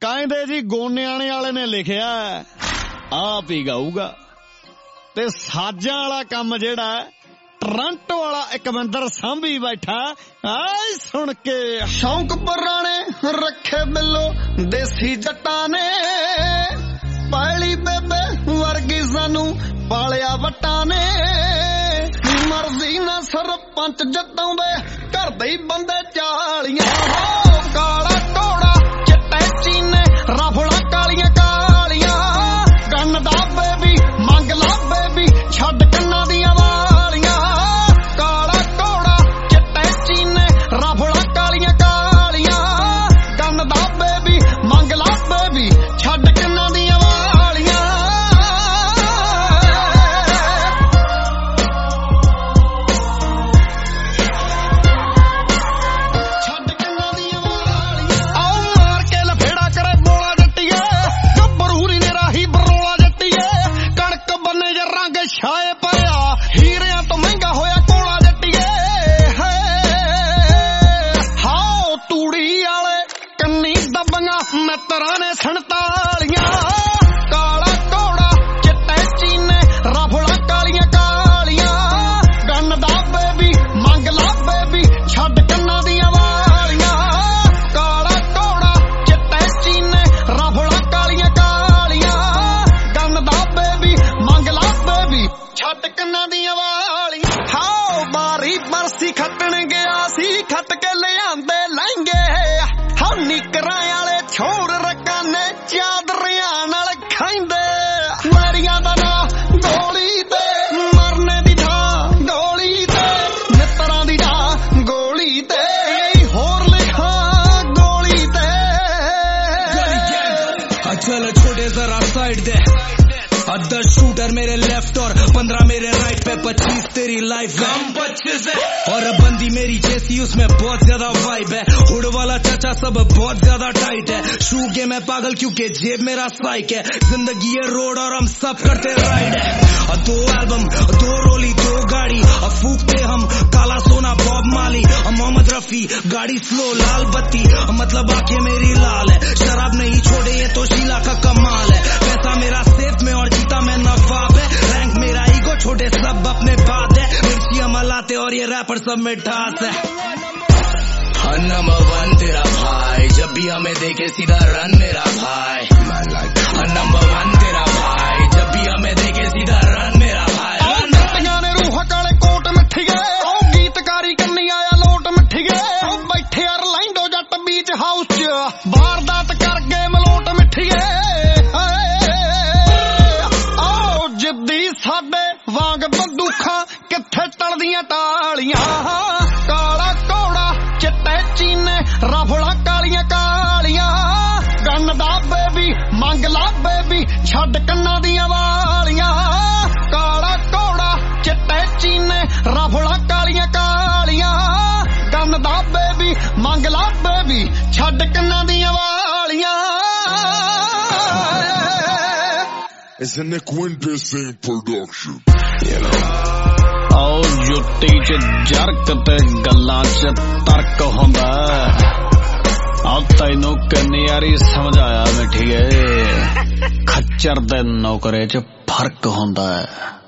ਕਹਿੰਦੇ ਜੀ ਗੋਨਿਆਣੇ ਵਾਲੇ ਨੇ ਲਿਖਿਆ ਆਪ ਹੀ ਗਾਊਗਾ ਤੇ ਸਾਜਾਂ ਵਾਲਾ ਕੰਮ ਜਿਹੜਾ ਟੋਰਾਂਟੋ ਵਾਲਾ ਇਕਵਿੰਦਰ ਸਾਂਭੀ ਬੈਠਾ ਆਏ ਸੁਣ ਕੇ ਸ਼ੌਂਕ ਪੁਰਾਣੇ ਰੱਖੇ ਬਿੱਲੋ ਦੇਸੀ ਜੱਟਾਂ ਨੇ ਪਾਲੀ ਬੇਬੇ ਵਰਗੀ ਸਾਨੂੰ ਪਾਲਿਆ ਵੱਟਾਂ ਨੇ ਮਰਜ਼ੀ ਨਾ ਸਰਪੰਚ ਜਤਾਉਂਦੇ ਘਰ ਦੇ ਹੀ ਬੰਦੇ ਚਾਲੀਆਂ ਹੋ ਕਾਲਾ ਘੋੜਾ ਚਿੱਟੇ ਚੀਨੇ ਰਫਲਾ ਕਾਲੀਆਂ ਕਾਲੀਆਂ ਕੰਨ ਦਾ ਬੇਬੀ ਮੰਗ ਲਾ ਬੇਬੀ ਛੱਡ ਕੰਨਾਂ ਦੀਆਂ ਵਾਲੀਆਂ ਕਾਲਾ ਘੋੜਾ ਚਿੱਟੇ ਚੀਨੇ ਰਫਲਾ ਕਾਲੀਆਂ ਕਾਲੀਆਂ ਕੰਨ ਦਾ ਬੇਬੀ ਮੰਗ ਲਾ ਬੇਬੀ ਛੱਡ ਕੰਨਾਂ ਦੀਆਂ ਛਾਏ ਪਿਆ ਹੀਰਿਆਂ ਤੋਂ ਮਹਿੰਗਾ ਹੋਇਆ ਕੋਲਾ ਜੱਟੀਏ ਹਾਓ ਤੂੜੀ ਵਾਲੇ ਕੰਨੀ ਦੱਬੀਆਂ ਮਿੱਤਰਾਂ ਨੇ 47 ਕਾਲਾ ਘੋੜਾ ਚਿੱਟੇ ਚੀਨੇ ਰਫਲਾ ਕਾਲੀਆਂ ਕਾਲੀਆਂ ਕੰਨ ਦਾ ਬੇਬੀ ਮੰਗ ਲਾ ਬੇਬੀ ਛੱਡ ਕੰਨਾਂ ਦੀਆਂ ਵਾਲੀਆਂ ਕਾਲਾ ਘੋੜਾ ਚਿੱਟੇ ਚੀਨੇ ਰਫਲਾ ਕਾਲੀਆਂ ਕਾਲੀਆਂ ਕੰਨ ਦਾ ਬੇਬੀ ਮੰਗ ਲਾ ਛੱਡ ਕੰਨਾਂ ਦੀਆਂ ਵਾਲੀਆਂ ਹਾਓ ਬਾਰੀ ਬਰਸੀ ਖੱਟਣ ਗਿਆ ਸੀ ਖੱਟ ਕੇ ਲਿਆਂਦੇ ਲਹਿੰਗੇ ਹਾਂ ਨਿਕਰਾਂ ਵਾਲੇ ਛੋੜ ਰਕਾਨੇ ਚਾਦਰਿਆਂ ਨਾਲ ਖਾਂਦੇ ਵੈਰੀਆਂ ਦਾ ਨਾਂ ਗੋਲੀ ਤੇ ਮਰਨੇ ਦੀ ਥਾਂ ਗੋਲੀ ਤੇ ਮਿੱਤਰਾਂ ਦੀ ਥਾਂ ਗੋਲੀ ਤੇ ਹੋਰ ਲਿਖਾਂ ਗੋਲੀ ਤੇ चल छोटे जरा साइड दे 10 शूटर मेरे लेफ्ट और 15 मेरे राइट पे 25 तेरी लाइफ है 25 है और बंदी मेरी जैसी उसमें बहुत ज्यादा वाइब है हुड वाला चाचा सब बहुत ज्यादा टाइट है शू के मैं पागल क्योंकि जेब मेरा साइक है जिंदगी है रोड और हम सब करते राइड है 2 एल्बम 2 रोली 2 गाड़ी फूकते हम काला सोना बॉब माली मोहम्मद रफी गाड़ी स्लो लाल बत्ती मतलब आंखें मेरी लाल है शराब नहीं छोड़े ये तो शीला का कमाल है पैसा मेरा सेफ में और जीता मैं नवाब है रैंक मेरा ईगो छोटे सब अपने बात है मिर्चियां मलाते और ये रैपर सब में ठास है नंबर 1 तेरा भाई जब भी हमें देखे सीधा रन मेरा भाई नंबर 1 तेरा भाई जब भी हमें देखे सीधा रन मेरा भाई ने रूह काले कोट मिठी गए गीतकारी कन्नी आया लोट मिठी गए बैठे अरलैंडो जट बीच हाउस च वारदात कर गए मलोट मिठी गए आओ जिद्दी साडे वांग बंदूखां किथे टलदियां टालियां काला घोड़ा चिट्टे चीने रफला कालियां कालियां गन दा बेबी मंग ला बेबी छड्ड कन्नां दियां वालियां काला घोड़ा चिट्टे चीने रफला कालियां कालियां गन दा बेबी मंग ला बेबी छड्ड कन्नां दियां वालियां It's a Nick Winter same production. आओ जुट्टी च जरक ते गल्लां च तर्क हुंदा आ तैनू किन्नी यारी समझाया मिठीए खच्चर दे नौकरे च फर्क हुंदा है।